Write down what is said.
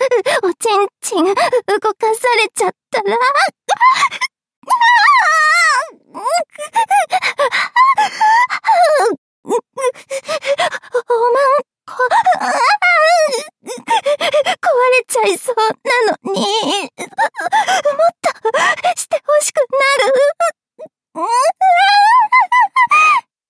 おちんちん動かされちゃったら、おまんこ、壊れちゃいそうなのに、もっとしてほしくなる。